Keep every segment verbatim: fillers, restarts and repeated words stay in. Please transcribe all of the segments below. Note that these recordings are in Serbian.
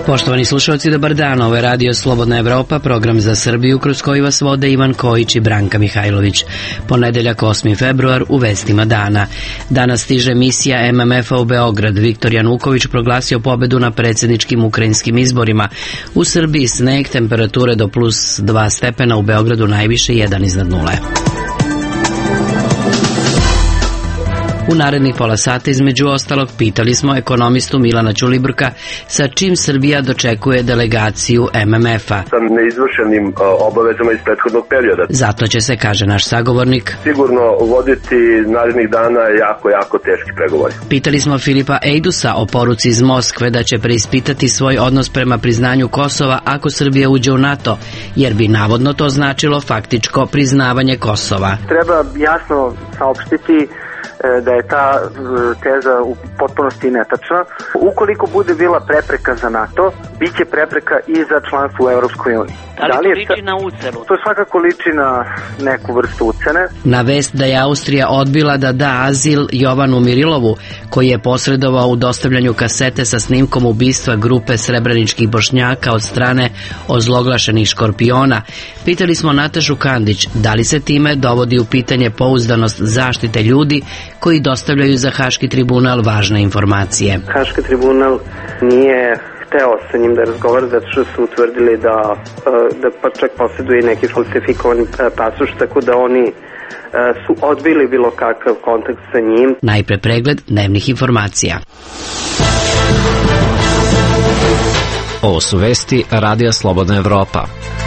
Poštovani slušalci, dobar dan, ovo je Radio Slobodna Evropa, program za Srbiju kroz koji vas vode Ivan Kojić i Branka Mihajlović. Ponedeljak osmi februar u vestima dana. Danas stiže misija em em ef-a u Beograd. Viktor Januković proglasio pobedu na predsjedničkim ukrajinskim izborima. U Srbiji sneg, temperature do plus dva stepena, u Beogradu najviše jedan iznad nule. U narednih pola sata, između ostalog, pitali smo ekonomistu Milana Ćulibrka sa čim Srbija dočekuje delegaciju em em ef-a. Sa neizvršenim obavezama iz prethodnog perioda. Zato će se, kaže naš sagovornik, sigurno voditi narednih dana jako, jako teški pregovori. Pitali smo Filipa Ejdusa o poruci iz Moskve da će preispitati svoj odnos prema priznanju Kosova ako Srbija uđe u NATO, jer bi navodno to značilo faktičko priznavanje Kosova. Treba jasno saopštiti da je ta teza u potpunosti netačna. Ukoliko bude bila prepreka za NATO, bit će prepreka i za članstvo u Europskoj uniji. Da li, da li to liči na ucenu? To svakako liči na neku vrstu ucene. Na vest da je Austrija odbila da da azil Jovanu Mirilovu, koji je posredovao u dostavljanju kasete sa snimkom ubistva grupe srebreničkih Bošnjaka od strane ozloglašenih Škorpiona, pitali smo Natašu Kandić da li se time dovodi u pitanje pouzdanost zaštite ljudi koji dostavljaju za Haški tribunal važne informacije. Haški tribunal nije hteo sa njim da razgovara zato što su utvrdili da, da pa čak posjeduje neki falsifikovani pasoš, tako da oni su odbili bilo kakav kontakt sa njim. Najpre pregled dnevnih informacija. Ovo su vesti Radija Slobodna Evropa.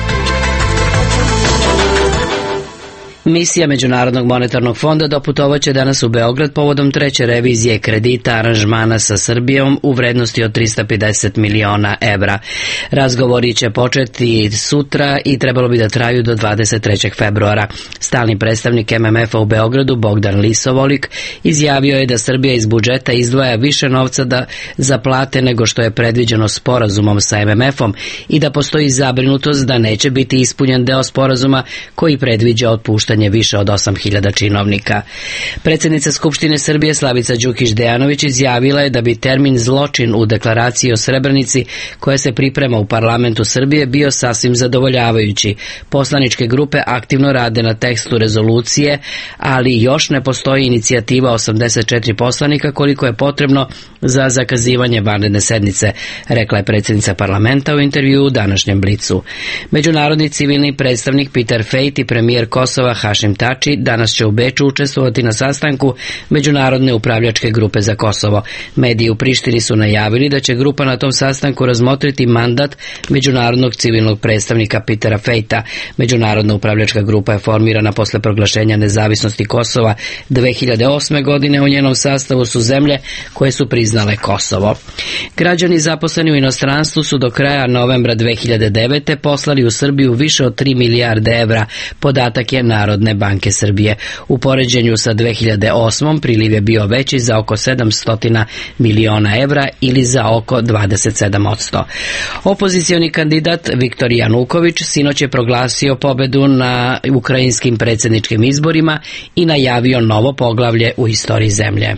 Misija Međunarodnog monetarnog fonda doputovaće danas u Beograd povodom treće revizije kredita aranžmana sa Srbijom u vrednosti od trista pedeset miliona evra. Razgovori će početi sutra i trebalo bi da traju do dvadeset trećeg februara. Stalni predstavnik em em ef-a u Beogradu Bogdan Lisovolik izjavio je da Srbija iz budžeta izdvaja više novca da, za plate nego što je predviđeno sporazumom sa em em ef-om i da postoji zabrinutost da neće biti ispunjen deo sporazuma koji predviđa otpuštanje više od osam hiljada činovnika. Predsjednica Skupštine Srbije Slavica Đukić Dejanović izjavila je da bi termin zločin u deklaraciji o Srebrenici koja se priprema u parlamentu Srbije bio sasvim zadovoljavajući. Poslaničke grupe aktivno rade na tekstu rezolucije, ali još ne postoji inicijativa osamdeset četiri poslanika koliko je potrebno za zakazivanje vanredne sednice, rekla je predsjednica parlamenta u intervjuu u današnjem Blicu. Međunarodni civilni predstavnik Peter Fejt i premijer Kosova Hašim Tači danas će u Beču učestvovati na sastanku Međunarodne upravljačke grupe za Kosovo. Mediji u Prištini su najavili da će grupa na tom sastanku razmotriti mandat Međunarodnog civilnog predstavnika Petera Fejta. Međunarodna upravljačka grupa je formirana posle proglašenja nezavisnosti Kosova dve hiljade osme. godine. U njenom sastavu su zemlje koje su priznale Kosovo. Građani zaposleni u inostranstvu su do kraja novembra dve hiljade devete. poslali u Srbiju više od tri milijarde evra. Podatak je Narodne banke Srbije. U poređenju sa dve hiljade osmom. priliv je bio veći za oko sedamsto miliona evra ili za oko dvadeset sedam posto. Opozicioni kandidat Viktor Januković sinoć je proglasio pobedu na ukrajinskim predsjedničkim izborima i najavio novo poglavlje u istoriji zemlje.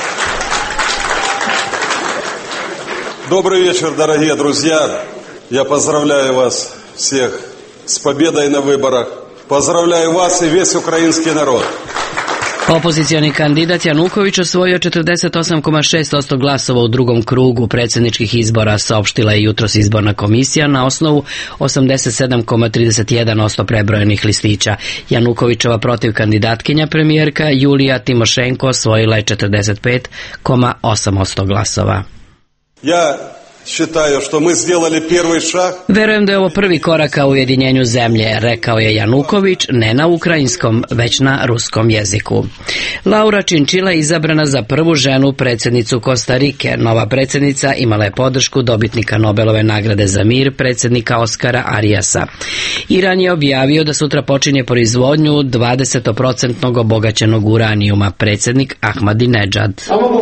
Добрый вечер, дорогие друзья. Я поздравляю вас всех с победой на выборах. Поздравляю вас и весь украинский народ. Opozicioni kandidat Januković osvojio četrdeset osam zarez šest posto glasova u drugom krugu predsjedničkih izbora, saopštila je jutros izborna komisija na osnovu osamdeset sedam zarez trideset jedan posto prebrojenih listića. Janukovićeva protiv kandidatkinja premijerka Julija Timošenko osvojila je četrdeset pet zarez osam posto glasova. Ja считаю, что мы сделали первый шаг. Verujem da je ovo prvi korak ka ujedinjenju zemlje, rekao je Januković, ne na ukrajinskom, već na ruskom jeziku. Laura Činčila izabrana za prvu ženu predsjednicu Kostarike. Nova predsjednica imala je podršku dobitnika Nobelove nagrade za mir, predsjednika Oskara Arijasa. Iran je objavio da sutra počinje proizvodnju dvadeset posto obogaćenog uranijuma, predsjednik Ahmadinejad.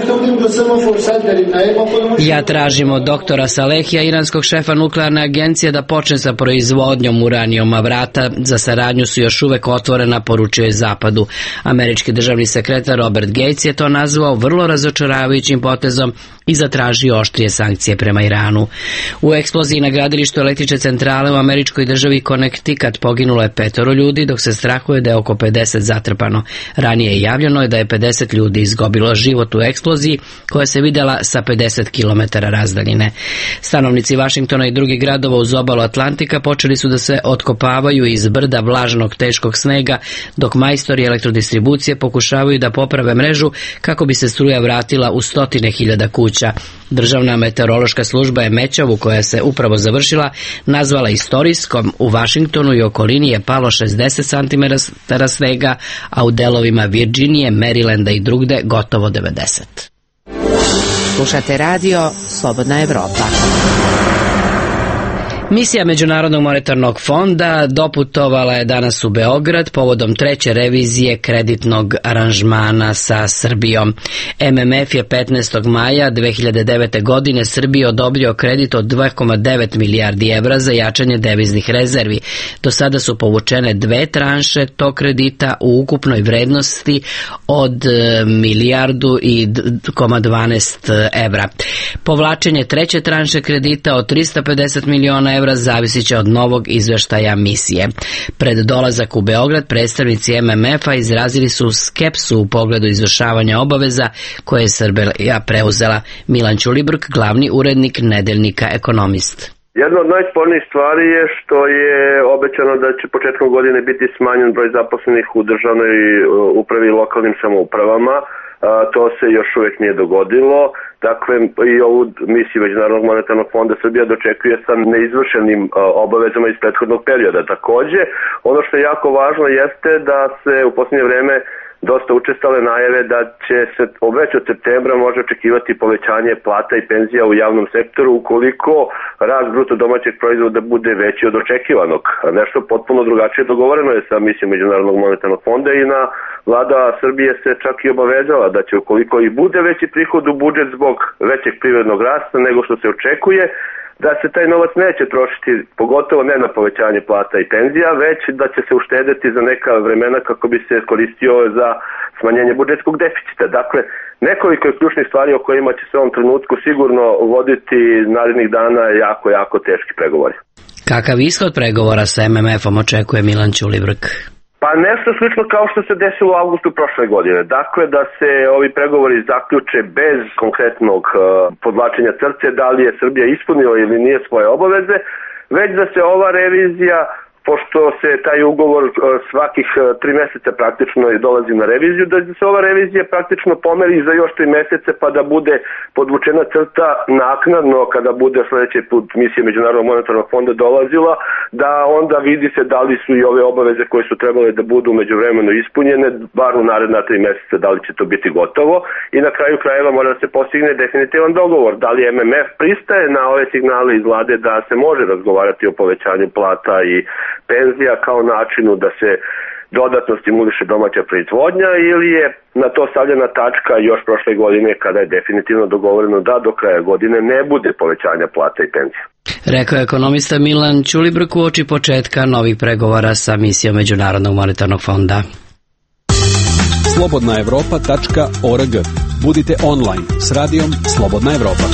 Ja tražim od doktora Salehija, iranskog šefa nuklearne agencije, da počne sa proizvodnjom uranijuma. Vrata za saradnju su još uvek otvorena, poručio je Zapadu. Američki državni sekretar Robert Gates je to nazvao vrlo razočaravajućim potezom i zatražio oštrije sankcije prema Iranu. U eksploziji na gradilištu električne centrale u američkoj državi Connecticut poginulo je petoro ljudi, dok se strahuje da je oko pedeset zatrpano. Ranije javljeno je da je pedeset ljudi izgubilo život u eksploziji koja se videla sa pedeset kilometara razdaljine. Stanovnici Vašingtona i drugih gradova uz obalu Atlantika počeli su da se otkopavaju iz brda vlažnog teškog snega, dok majstori elektrodistribucije pokušavaju da poprave mrežu kako bi se struja vratila u stotine hiljada kuća. Državna meteorološka služba je Mećavu, koja se upravo završila, nazvala istorijskom. U Vašingtonu i okolini je palo šezdeset centimetara snega, a u delovima Virginije, Marylanda i drugde gotovo devedeset. Slušate radio Slobodna Evropa. Misija Međunarodnog monetarnog fonda doputovala je danas u Beograd povodom treće revizije kreditnog aranžmana sa Srbijom. M M F je petnaestog maja dve hiljade devete. godine Srbiji odobrio kredit od dva zarez devet milijardi evra za jačanje deviznih rezervi. Do sada su povučene dve tranše tog kredita u ukupnoj vrednosti od milijardu i dvanaest evra. Povlačenje treće tranše kredita od trista pedeset miliona evra zavisit će od novog izveštaja misije. Pred dolazak u Beograd predstavnici M M F-a izrazili su skepsu u pogledu izvršavanja obaveza koje je Srbija preuzela. Milan Ćulibrk, glavni urednik nedeljnika Ekonomist. Jedna od najspornijih stvari je što je obećano da će početkom godine biti smanjen broj zaposlenih u državnoj upravi i lokalnim samoupravama. A, to se još uvijek nije dogodilo. Dakle, i ovu misiju Međunarodnog monetarnog fonda Srbija dočekuje sa neizvršenim a, obavezama iz prethodnog perioda. Takođe, ono što je jako važno jeste da se u posljednje vreme dosta učestale najave da će se već od septembra može očekivati povećanje plata i penzija u javnom sektoru ukoliko rast bruto domaćeg proizvoda bude veći od očekivanog. Nešto potpuno drugačije dogovoreno je sa misijom Međunarodnog monetarnog fonda i na vlada Srbije se čak i obavezala da će ukoliko i bude veći prihod u budžet zbog većeg privrednog rasta nego što se očekuje, da se taj novac neće trošiti, pogotovo ne na povećanje plata i penzija, već da će se uštedeti za neka vremena kako bi se koristio za smanjenje budžetskog deficita. Dakle, nekoliko je ključnih stvari o kojima će se u ovom trenutku sigurno voditi narednih dana jako, jako teški pregovori. Kakav ishod pregovora sa M M F-om očekuje Milan Ćulibrk? Pa nešto slično kao što se desilo u avgustu prošle godine. Dakle, da se ovi pregovori zaključe bez konkretnog uh, podvlačenja crte, da li je Srbija ispunila ili nije svoje obaveze, već da se ova revizija, pošto se taj ugovor uh, svakih uh, tri meseca praktično dolazi na reviziju, da se ova revizija praktično pomeri za još tri meseca pa da bude podvučena crta naknadno kada bude sljedeći put misija Međunarodnog monetarnog fonda dolazila, da onda vidi se da li su i ove obaveze koje su trebale da budu međuvremeno ispunjene, bar u naredna tri meseca, da li će to biti gotovo i na kraju krajeva mora da se postigne definitivan dogovor. Da li M M F pristaje na ove signale iz vlade da se može razgovarati o povećanju plata i penzija kao načinu da se dodatno stimuliše domaća proizvodnja ili je na to stavljena tačka još prošle godine kada je definitivno dogovoreno da do kraja godine ne bude povećanja plata i penzija. Rekao je ekonomista Milan Ćulibrk uoči početka novih pregovora sa misijom Međunarodnog monetarnog fonda. slobodna evropa tačka org. Budite online s radijom Slobodna Evropa.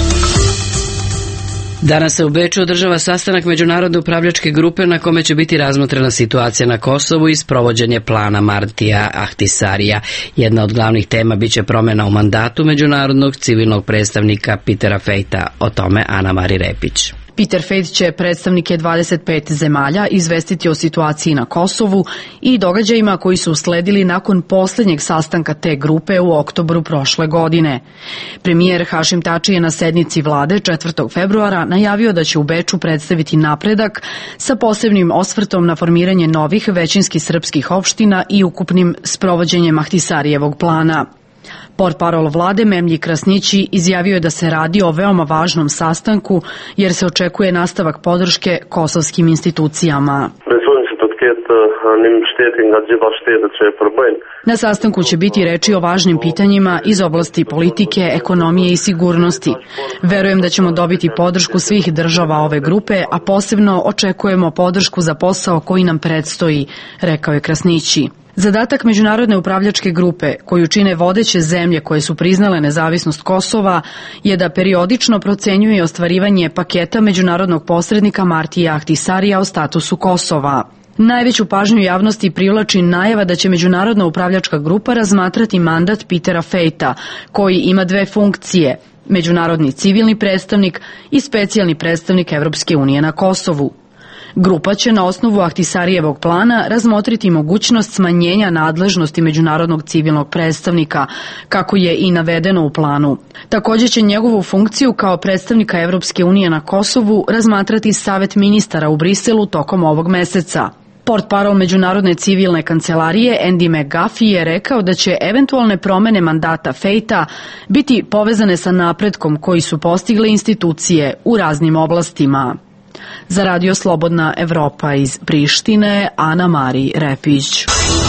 Danas se u Beču održava sastanak Međunarodne upravljačke grupe na kome će biti razmotrena situacija na Kosovu i sprovođenje plana Martija Ahtisarija. Jedna od glavnih tema biće promjena u mandatu međunarodnog civilnog predstavnika Petera Fejta. O tome Ana Mari Repić. Peter Fejt će predstavnike dvadeset pet zemalja izvestiti o situaciji na Kosovu i događajima koji su usledili nakon posljednjeg sastanka te grupe u oktobru prošle godine. Premijer Hašim Tači je na sednici vlade četvrtog februara najavio da će u Beču predstaviti napredak sa posebnim osvrtom na formiranje novih većinski srpskih opština i ukupnim sprovođenjem Ahtisarijevog plana. Portparol vlade Memlji Krasnići izjavio je da se radi o veoma važnom sastanku jer se očekuje nastavak podrške kosovskim institucijama. Na sastanku će biti reči o važnim pitanjima iz oblasti politike, ekonomije i sigurnosti. Verujem da ćemo dobiti podršku svih država ove grupe, a posebno očekujemo podršku za posao koji nam predstoji, rekao je Krasnići. Zadatak međunarodne upravljačke grupe, koju čine vodeće zemlje koje su priznale nezavisnost Kosova, je da periodično procenjuje ostvarivanje paketa međunarodnog posrednika Martija Ahtisarija o statusu Kosova. Najveću pažnju javnosti privlači najava da će međunarodna upravljačka grupa razmatrati mandat Petera Fejta, koji ima dve funkcije, međunarodni civilni predstavnik i specijalni predstavnik Evropske unije na Kosovu. Grupa će na osnovu Ahtisarijevog plana razmotriti mogućnost smanjenja nadležnosti međunarodnog civilnog predstavnika, kako je i navedeno u planu. Također će njegovu funkciju kao predstavnika Evropske unije na Kosovu razmatrati Savet ministara u Briselu tokom ovog meseca. Portparol Međunarodne civilne kancelarije Andy McGuffey je rekao da će eventualne promene mandata Fejta biti povezane sa napretkom koji su postigle institucije u raznim oblastima. Za Radio Slobodna Evropa iz Prištine, Ana Mari Repić.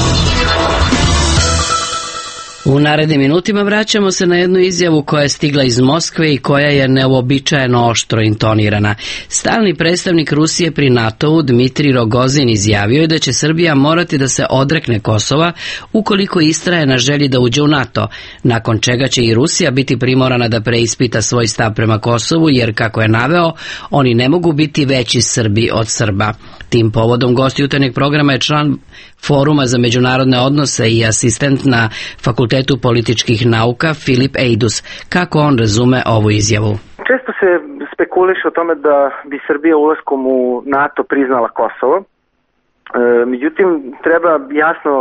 U narednim minutima vraćamo se na jednu izjavu koja je stigla iz Moskve i koja je neuobičajeno oštro intonirana. Stalni predstavnik Rusije pri NATO-u Dmitrij Rogozin izjavio je da će Srbija morati da se odrekne Kosova ukoliko istraje na želji da uđe u NATO, nakon čega će i Rusija biti primorana da preispita svoj stav prema Kosovu, jer, kako je naveo, oni ne mogu biti veći Srbi od Srba. Tim povodom gost jutarnjeg programa je član Foruma za međunarodne odnose i asistent na Fakultetu političkih nauka Filip Ejdus. Kako on razume ovu izjavu? Često se spekuliše o tome da bi Srbija ulaskom u NATO priznala Kosovo. E, međutim, treba jasno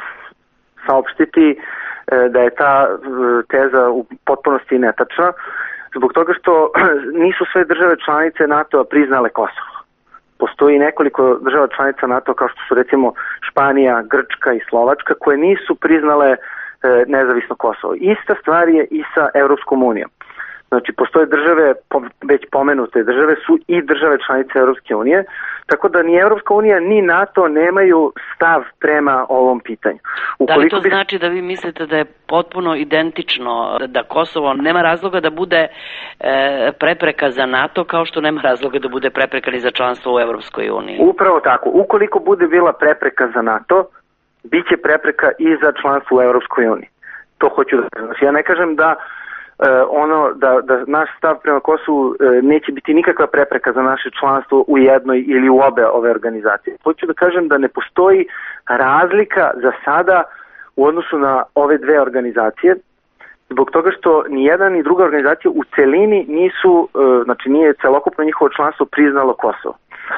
saopštiti e, da je ta e, teza u potpunosti netačna, zbog toga što nisu sve države članice NATO-a priznale Kosovo. Postoji nekoliko država članica NATO, kao što su recimo Španija, Grčka i Slovačka, koje nisu priznale e, nezavisno Kosovo. Ista stvar je i sa Evropskom unijom. Znači, postoje države, već pomenute države, su i države članice Evropske unije, tako da ni Evropska unija ni NATO nemaju stav prema ovom pitanju. Ukoliko da li to bi... znači da vi mislite da je potpuno identično, da Kosovo nema razloga da bude e, prepreka za NATO, kao što nema razloga da bude prepreka ni za članstvo u Evropskoj uniji? Upravo tako. Ukoliko bude bila prepreka za NATO, bit će prepreka i za članstvo u Evropskoj uniji. To hoću da kažem. Ja ne kažem da Uh, ono da, da naš stav prema Kosovu uh, neće biti nikakva prepreka za naše članstvo u jednoj ili u obe ove organizacije. Hoću da kažem da ne postoji razlika za sada u odnosu na ove dve organizacije, zbog toga što ni jedna ni druga organizacija u celini nisu, uh, znači nije celokupno njihovo članstvo priznalo Kosovo.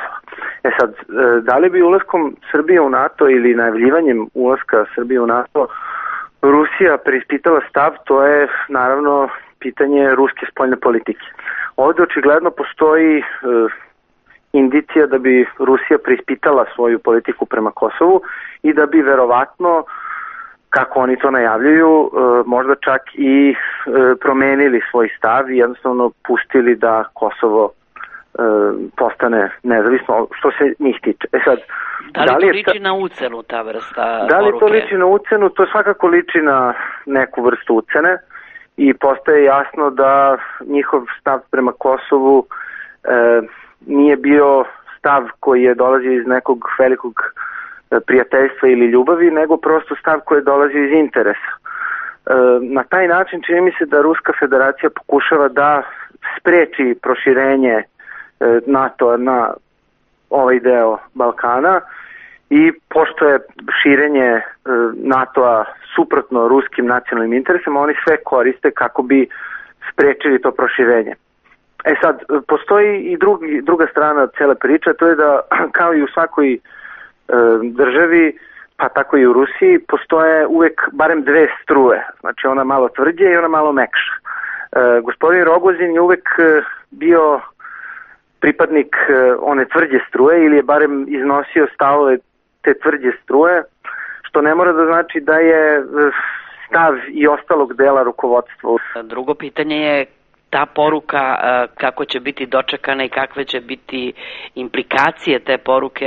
E sad, uh, da li bi ulaskom Srbije u NATO ili najavljivanjem ulaska Srbije u NATO Rusija preispitala stav, to je naravno pitanje ruske spoljne politike. Ovdje očigledno postoji e, indicija da bi Rusija preispitala svoju politiku prema Kosovu i da bi verovatno, kako oni to najavljuju, e, možda čak i e, promenili svoj stav i jednostavno pustili da Kosovo e, postane nezavisno, što se njih tiče. E sad, Da li, da li to liči ta... na ucenu ta vrsta Da li poruke? To liči na ucenu? To svakako liči na neku vrstu ucene i postaje jasno da njihov stav prema Kosovu e, nije bio stav koji je dolazio iz nekog velikog prijateljstva ili ljubavi, nego prosto stav koji je dolazio iz interesa. E, na taj način čini mi se da Ruska federacija pokušava da spreči proširenje e, NATO na ovaj deo Balkana i pošto je širenje e, NATO-a suprotno ruskim nacionalnim interesima, oni sve koriste kako bi sprečili to proširenje. E sad, postoji i drugi, druga strana cele priče, to je da kao i u svakoj e, državi, pa tako i u Rusiji, postoje uvek barem dve struje, znači ona malo tvrđe i ona malo mekša. E, gospodin Rogozin je uvek bio pripadnik one tvrđe struje ili je barem iznosio stavove te tvrđe struje, što ne mora da znači da je stav i ostalog dela rukovodstva. Drugo pitanje je ta poruka kako će biti dočekana i kakve će biti implikacije te poruke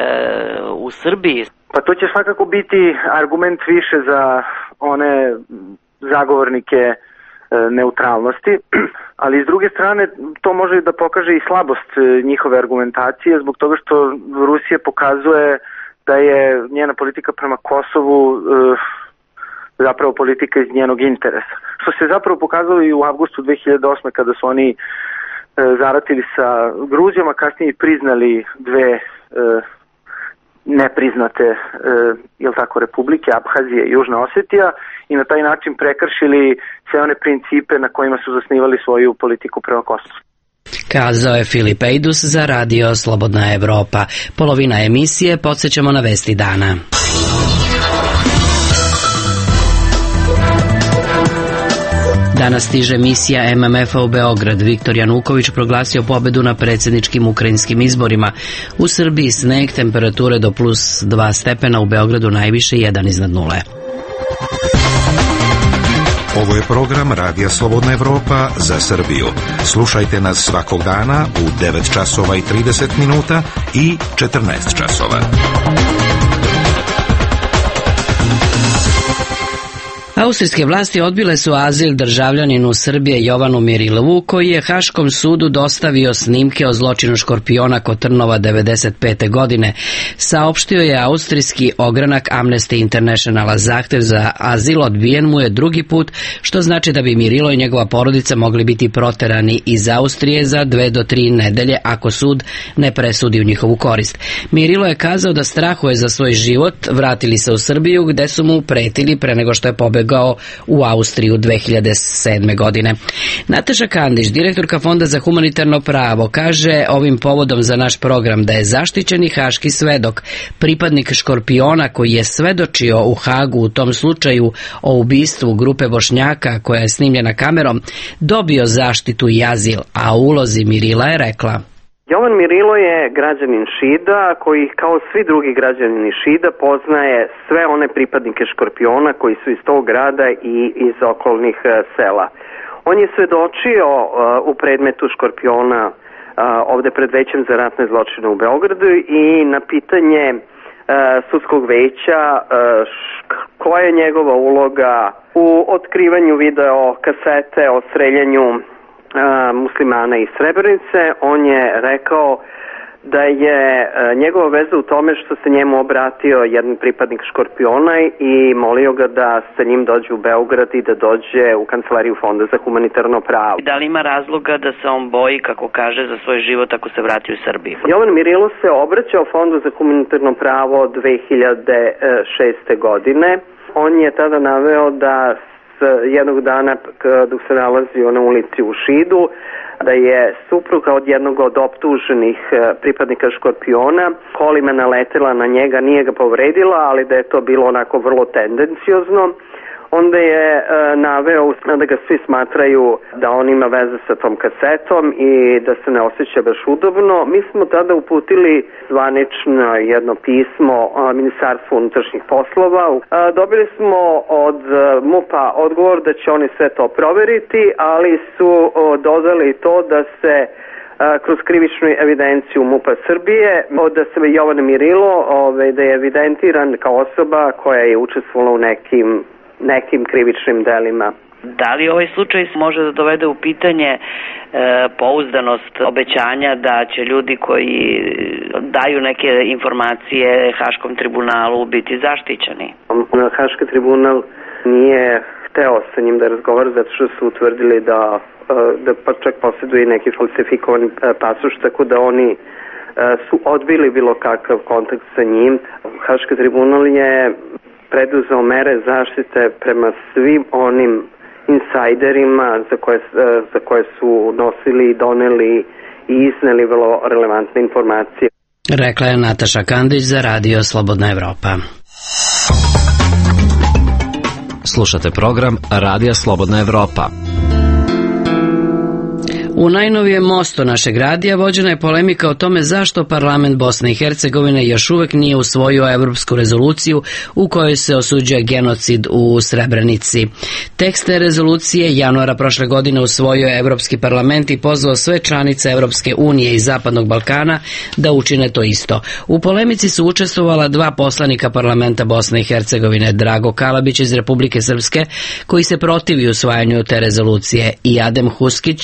u Srbiji. Pa to će svakako biti argument više za one zagovornike neutralnosti, ali s druge strane to može da pokaže i slabost njihove argumentacije zbog toga što Rusija pokazuje da je njena politika prema Kosovu e, zapravo politika iz njenog interesa. Što se zapravo pokazalo i u avgustu dve hiljade osme kada su oni e, zaratili sa Gruzijom, a kasnije priznali dve e, nepriznate e, jel tako, republike, Abhazija i Južna Osetija, i na taj način prekršili sve one principe na kojima su zasnivali svoju politiku prema Kosovu. Kazao je Filip Ejdus za Radio Slobodna Evropa. Polovina emisije, podsjećamo na vesti dana. Danas stiže misija M M F-a u Beograd. Viktor Januković proglasio pobedu na predsjedničkim ukrajinskim izborima. U Srbiji sneg, temperature do plus dva stepena, u Beogradu najviše jedan iznad nule. Ovo je program Radija Slobodna Evropa za Srbiju. Slušajte nas svakog dana u devet časova i trideset minuta i četrnaest časova. Austrijske vlasti odbile su azil državljaninu Srbije Jovanu Mirilovu, koji je Haškom sudu dostavio snimke o zločinu škorpiona kod Trnova devedeset pete godine. Saopštio je austrijski ogranak Amnesty Internationala. Zahtev za azil odbijen mu je drugi put, što znači da bi Mirilo i njegova porodica mogli biti proterani iz Austrije za dve do tri nedelje ako sud ne presudi u njihovu korist. Mirilo je kazao da strahuje za svoj život. Vratili se u Srbiju gde su mu pretili pre nego što je pobegao u Austriju dve hiljade sedme. godine. Nataša Kandić, direktorka Fonda za humanitarno pravo, kaže ovim povodom za naš program da je zaštićeni haški svedok, pripadnik Škorpiona koji je svedočio u Hagu u tom slučaju o ubistvu grupe Bošnjaka koja je snimljena kamerom, dobio zaštitu i azil, a u ulozi Mirila je rekla: Jovan Mirilo je građanin Šida koji kao svi drugi građanini Šida poznaje sve one pripadnike Škorpiona koji su iz tog grada i iz okolnih sela. On je svedočio uh, u predmetu Škorpiona uh, ovde pred većem za ratne zločine u Beogradu i na pitanje uh, sudskog veća uh, koja je njegova uloga u otkrivanju video kasete o streljanju muslimana iz Srebrenice, on je rekao da je njegova veza u tome što se njemu obratio jedan pripadnik Škorpiona i molio ga da sa njim dođe u Beograd i da dođe u kancelariju Fonda za humanitarno pravo. Da li ima razloga da se on boji, kako kaže, za svoj život ako se vrati u Srbiju? Jovan Mirilo se obraćao Fondu za humanitarno pravo dve hiljade šeste. godine. On je tada naveo da jednog dana dok se nalazio na ulici u Šidu, da je supruga od jednog od optuženih pripadnika Škorpiona kolima naletela na njega, nije ga povredila, ali da je to bilo onako vrlo tendenciozno. Onda je e, naveo da ga svi smatraju da on ima veze sa tom kasetom i da se ne osjeća baš udobno. Mi smo tada uputili zvanično jedno pismo a, Ministarstvu unutrašnjih poslova. A, dobili smo od M U P-a odgovor da će oni sve to proveriti, ali su o, dodali to da se a, kroz krivičnu evidenciju M U P-a Srbije, da se Jovan Mirilo ove, da je evidentiran kao osoba koja je učestvovala u nekim nekim krivičnim delima. Da li ovaj slučaj može da dovede u pitanje e, pouzdanost obećanja da će ljudi koji daju neke informacije Haškom tribunalu biti zaštićeni? Haški tribunal nije hteo sa njim da razgovara zato što su utvrdili da, da pa čak posjeduje neki falsifikovani pasoš, tako da oni su odbili bilo kakav kontakt sa njim. Haški tribunal je preduzeo mere zaštite prema svim onim insajderima za koje, za koje su nosili, doneli i izneli vrlo relevantne informacije. Rekla je Nataša Kandić za Radio Slobodna Evropa. Slušate program Radija Slobodna Evropa. U najnovijem mostu našeg radija vođena je polemika o tome zašto parlament Bosne i Hercegovine još uvek nije usvojio evropsku rezoluciju u kojoj se osuđuje genocid u Srebrenici. Tekst te rezolucije januara prošle godine usvojio je Evropski parlament i pozvao sve članice Evropske unije i Zapadnog Balkana da učine to isto. U polemici su učestvovala dva poslanika parlamenta Bosne i Hercegovine, Drago Kalabić iz Republike Srpske, koji se protivi usvajanju te rezolucije, i Adem Huskić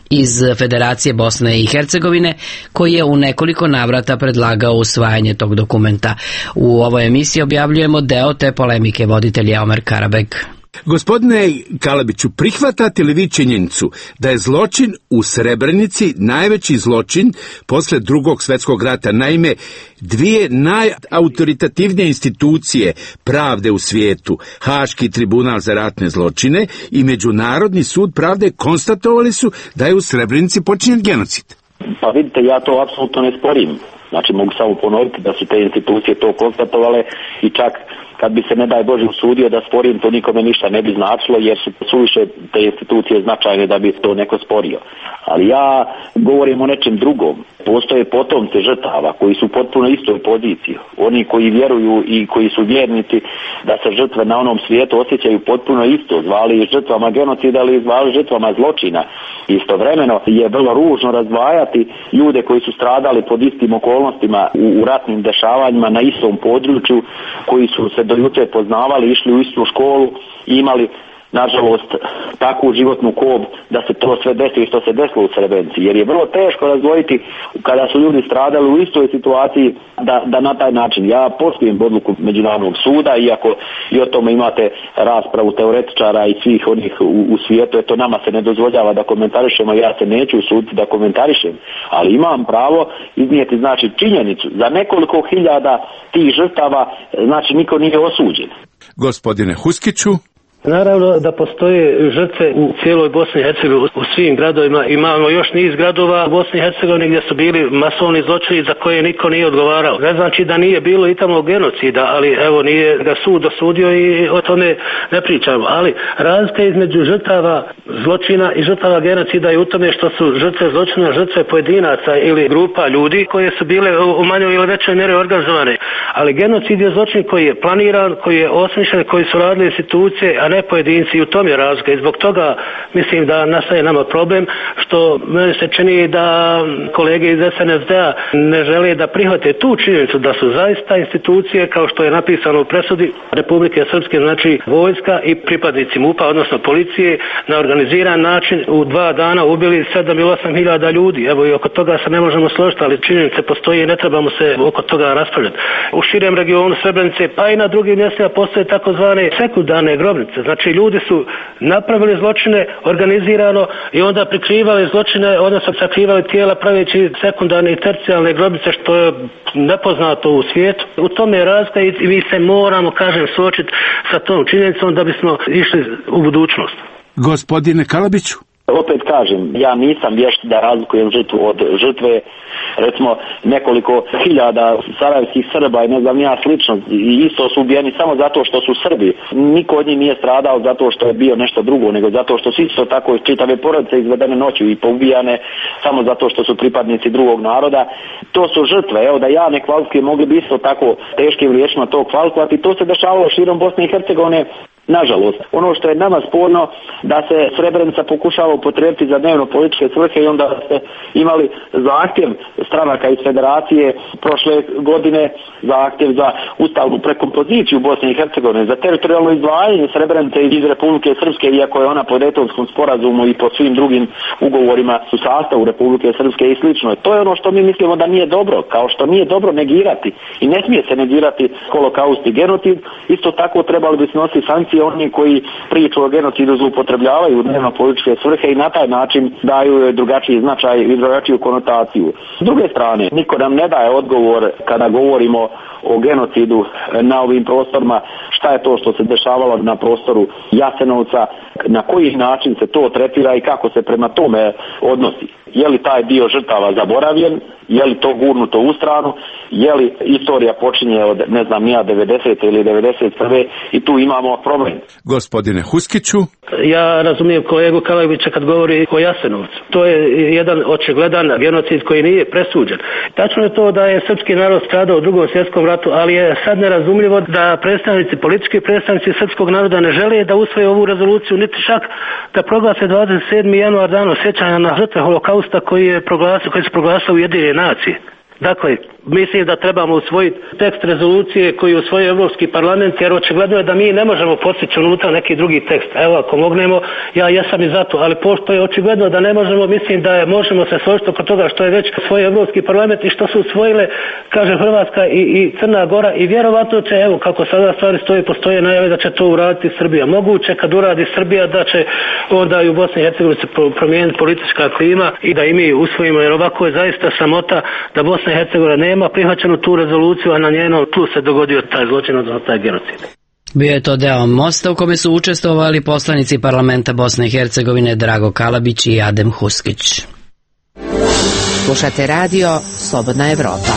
iz Federacije Bosne i Hercegovine, koji je u nekoliko navrata predlagao usvajanje tog dokumenta. U ovoj emisiji objavljujemo deo te polemike, voditelj je Omer Karabek. Gospodine Kalabiću, prihvatate li vi činjenicu da je zločin u Srebrenici najveći zločin posle drugog svjetskog rata? Naime, dvije najautoritativnije institucije pravde u svijetu, Haški tribunal za ratne zločine i Međunarodni sud pravde, konstatovali su da je u Srebrenici počinjen genocid. Pa vidite, ja to apsolutno ne sporim. Znači, mogu samo ponoviti da su te institucije to konstatovale i čak kad bi se, ne daj Bože, usudio da sporim, to nikome ništa ne bi značilo, jer su suviše te institucije značajne da bi to neko sporio. Ali ja govorim o nečem drugom. Postoje potomci žrtava koji su potpuno istoj poziciji. Oni koji vjeruju i koji su vjernici da se žrtve na onom svijetu osjećaju potpuno isto, zvali žrtvama genocida ili zvali žrtvama zločina. Istovremeno je vrlo ružno razdvajati ljude koji su stradali pod istim okolnostima u, u ratnim dešavanjima na istom području, koji su se do juče poznavali, išli u istu školu i imali, nažalost, takvu životnu kob da se to sve desi što se desilo u Srebrenici. Jer je vrlo teško razdvojiti kada su ljudi stradali u istoj situaciji da, da na taj način. Ja poštujem odluku Međunarodnog suda, iako i o tome imate raspravu teoretičara i svih onih u, u svijetu, eto nama se ne dozvoljava da komentarišemo, ja se neću usuditi da komentarišem, ali imam pravo iznijeti, znači, činjenicu. Za nekoliko hiljada tih žrtava, znači, niko nije osuđen. Gospodine Huskiću. Naravno da postoje žrtve u cijeloj Bosni i Hercegovini, u svim gradovima. Imamo još niz gradova u Bosni i Hercegovini gdje su bili masovni zločini za koje niko nije odgovarao. Ne znači da nije bilo i tamo genocida, ali evo nije ga sud osudio i o tome ne pričamo. Ali razlika između žrtava zločina i žrtava genocida je u tome što su žrtve zločina žrtve pojedinaca ili grupa ljudi koje su bile u manjoj ili većoj mjeri organizovane. Ali genocid je zločin koji je planiran, koji je osmišljen, koji su radili institucije, a ne pojedinci, i u tom je razlika. I zbog toga mislim da nastaje nama problem, što meni se čini da kolege iz S N S D-a ne žele da prihvate tu činjenicu da su zaista institucije, kao što je napisano u presudi Republike Srpske, znači vojska i pripadnici MUP-a, odnosno policije, na organiziran način u dva dana ubili sedam ili osam hiljada ljudi. Evo, i oko toga se ne možemo složiti, ali činjenice postoje i ne trebamo se oko toga raspravljati. U širem regionu Srebrenice, pa i na drugim mjestima postoje takozvane sekundarne grobnice. Znači, ljudi su napravili zločine organizirano i onda prikrivali zločine, odnosno sakrivali tijela praveći sekundarne i tercijalne grobnice, što je nepoznato u svijetu. U tome je razlika i mi se moramo, kažem, suočiti sa tom činjenicom da bismo išli u budućnost. Gospodine Kalabiću. Opet kažem, ja nisam vješt da razlikujem žrtvu od žrtve, recimo nekoliko hiljada sarajevskih Srba i ne znam ja slično, i isto su ubijeni samo zato što su Srbi. Niko od njih nije stradao zato što je bio nešto drugo, nego zato što su isto tako iz čitave porodice izvedene noću i poubijane samo zato što su pripadnici drugog naroda. To su žrtve, evo da ja ne kvalifikujem, mogli bi isto tako teškim riječima to kvalifikovati. To se dešavalo širom Bosne i Hercegovine. Nažalost, ono što je nama sporno da se Srebrenica pokušava upotrijebiti za dnevno političke svrhe i onda ste imali zahtjev stranaka iz Federacije prošle godine, zahtjev za ustavnu prekompoziciju Bosne i Hercegovine, za teritorijalno izdvajanje Srebrenice iz Republike Srpske, iako je ona po Dejtonskom sporazumu i po svim drugim ugovorima u sastavu Republike Srpske i slično. To je ono što mi mislimo da nije dobro, kao što nije dobro negirati i ne smije se negirati holokaust i genocid. Isto tako trebali bi snositi sankcije oni koji priču o genocidu zloupotrebljavaju dnevno političke svrhe i na taj način daju drugačiji značaj i drugačiju konotaciju. S druge strane, niko nam ne daje odgovor kada govorimo o genocidu na ovim prostorima, šta je to što se dešavalo na prostoru Jasenovca, na koji način se to tretira i kako se prema tome odnosi. Je li taj dio žrtava zaboravljen, je li to gurnuto u stranu, je li istorija počinje od, ne znam, nija devedesete ili devedeset prve i tu imamo problem. Gospodine Huskiću. Ja razumijem kolegu Kalabića kad govori o Jasenovcu. To je jedan očigledan genocid koji nije presuđen. Tačno je to da je srpski narod stradao u drugom svjetskom ratu, ali je sad nerazumljivo da predstavnici, politički predstavnici srpskog naroda ne žele da usvoje ovu rezoluciju, niti čak da proglase dvadeset sedmi januar danom sjećanja na žrtve holokausta koji je proglasio, koji su proglasili Ujedinjene nacije. Dakle, mislim da trebamo usvojiti tekst rezolucije koji usvoji Evropski parlament, jer očigledno je da mi ne možemo postići unutra neki drugi tekst. Evo, ako mognemo, ja jesam i zato, ali pošto je očigledno da ne možemo, mislim da je, možemo se složiti oko toga što je već svoj Evropski parlament i što su usvojile, kaže Hrvatska i, i Crna Gora, i vjerovatno će, evo, kako sada stvari stoje, postoje najave da će to uraditi Srbija. Moguće kad uradi Srbija da će onda i u Bosni i Hercegovini se promijeniti politička klima i da i mi usvojimo, jer ovako je zaista sramota da Bosna i Hercegovina nema prihvaćenu tu rezoluciju, a na njeno tu se dogodio taj zločin, odnosno taj genocid. Bio je to deo mosta u kome su učestvovali poslanici parlamenta Bosne i Hercegovine Drago Kalabić i Adem Huskić. Slušate radio Slobodna Evropa.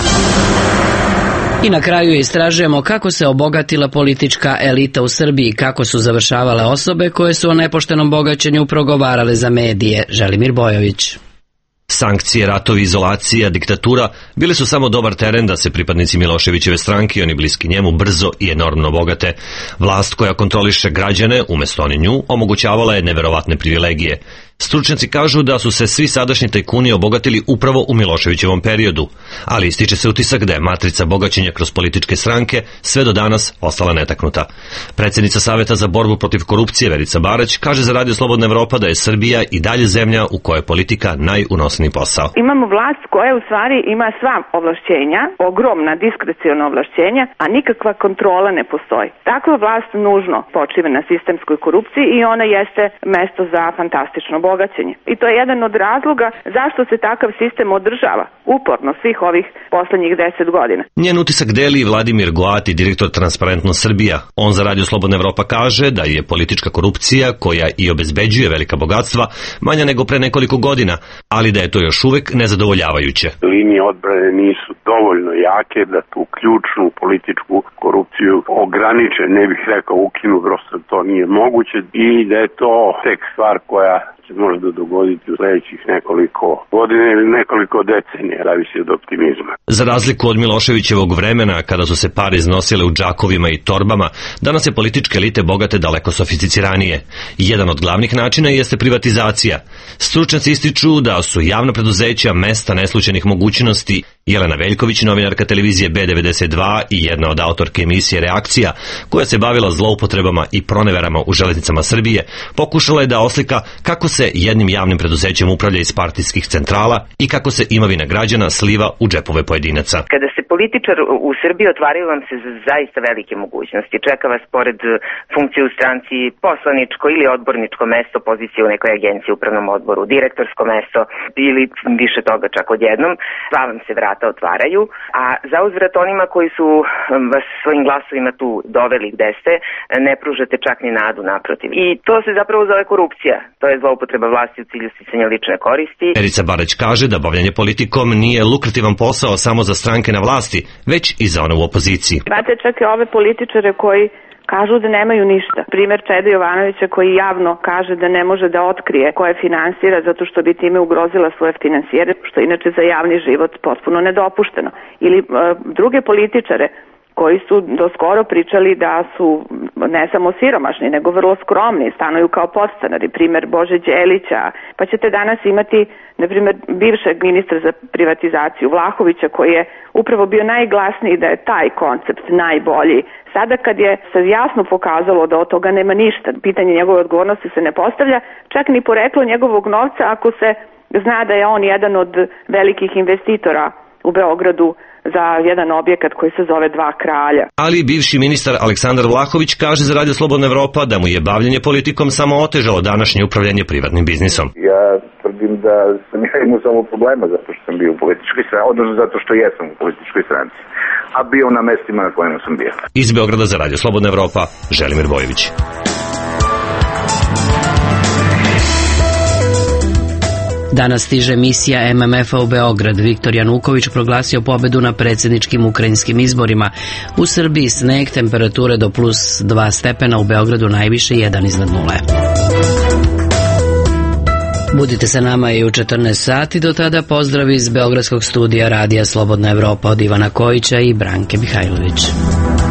I na kraju istražujemo kako se obogatila politička elita u Srbiji, kako su završavale osobe koje su o nepoštenom bogaćenju progovarale za medije. Želimir Bojović. Sankcije, ratovi, izolacija, diktatura bili su samo dobar teren da se pripadnici Miloševićeve stranke i oni bliski njemu brzo i enormno bogate. Vlast koja kontroliše građane, umjesto oni nju, omogućavala je neverovatne privilegije. Stručnjaci kažu da su se svi sadašnji tajkuni obogatili upravo u Miloševićevom periodu, ali ističe se utisak da je matrica bogaćenja kroz političke stranke sve do danas ostala netaknuta. Predsjednica Saveta za borbu protiv korupcije Verica Barać kaže za Radio Slobodna Evropa da je Srbija i dalje zemlja u kojoj je politika najunosniji posao. Imamo vlast koja u stvari ima sva ovlašćenja, ogromna diskreciona ovlašćenja, a nikakva kontrola ne postoji. Takva vlast nužno počiva na sistemskoj korupciji i ona jeste mesto za fantastično bogaćenje. I to je jedan od razloga zašto se takav sistem održava uporno svih ovih poslednjih deset godina. Njen utisak deli Vladimir Goati, direktor Transparentno Srbija. On za Radio Slobodna Evropa kaže da je politička korupcija, koja i obezbeđuje velika bogatstva, manja nego pre nekoliko godina, ali da je to još uvek nezadovoljavajuće. Linije odbrane nisu dovoljno jake da tu ključnu političku korupciju ograniče, ne bih rekao ukinu, prosto to nije moguće i da je to tek stvar koja se možda dogoditi u sledećih nekoliko godina ili nekoliko decenija, zavisi od optimizma. Za razliku od Miloševićevog vremena, kada su se pare iznosile u džakovima i torbama, danas je političke elite bogate daleko sofisticiranije. Jedan od glavnih načina jeste privatizacija. Stručnjaci ističu da su javna preduzeća mesta neslućenih mogućnosti. Jelena Veljković, novinarka televizije B devedeset dva i jedna od autorke emisije Reakcija, koja se bavila zloupotrebama i proneverama u železnicama Srbije, pokušala je da oslika kako se jednim javnim preduzećem upravlja iz partijskih centrala i kako se imovina građana sliva u džepove pojedinaca. Kada se političar u Srbiji, otvaraju vam se zaista velike mogućnosti. Čeka vas pored funkcije u stranci poslaničko ili odborničko mesto, pozicije u nekoj agenciji, upravnom odboru, direktorsko mesto ili više toga čak odjednom. Sva vam se vrata otvaraju, a za uzvrat onima koji su vas svojim glasovima tu doveli gde ste, ne pružate čak ni nadu, naprotiv. I to se zapravo zove korupcija. To je zloupotreba vlasti u cilju sticanja lične koristi. Verica Barać kaže da bavljanje politikom nije lukrativan posao samo za stranke na vlasti, već i za one u opoziciji. Imate čak i ove političare koji kažu da nemaju ništa. Primer Čede Jovanovića koji javno kaže da ne može da otkrije koje finansira zato što bi time ugrozila svoje finansijere, što je inače za javni život potpuno nedopušteno. Ili e, druge političare koji su do skoro pričali da su ne samo siromašni, nego vrlo skromni, stanuju kao podstanari, primer Bože Đelića, pa ćete danas imati, na primer, bivšeg ministra za privatizaciju Vlahovića, koji je upravo bio najglasniji da je taj koncept najbolji. Sada kad je se jasno pokazalo da od toga nema ništa, pitanje njegove odgovornosti se ne postavlja, čak ni poreklo njegovog novca ako se zna da je on jedan od velikih investitora u Beogradu za jedan objekat koji se zove Dva kralja. Ali bivši ministar Aleksandar Vlahović kaže za Radio Slobodna Evropa da mu je bavljenje politikom samo otežalo današnje upravljanje privatnim biznisom. Ja tvrdim da sam ja imao samo problema zato što sam bio u političkoj stranci, odnosno zato što jesam u političkoj stranci, a bio na mestima na kojima sam bio. Iz Beograda za Radio Slobodna Evropa, Želimir Bojović. Danas stiže misija M M F-a u Beograd. Viktor Januković proglasio pobedu na predsjedničkim ukrajinskim izborima. U Srbiji sneg, temperature do plus dva stepena, u Beogradu najviše jedan iznad nule. Budite sa nama i u četrnaest sati, do tada pozdrav iz Beogradskog studija Radija Slobodna Evropa od Ivana Kojića i Branke Mihajlović.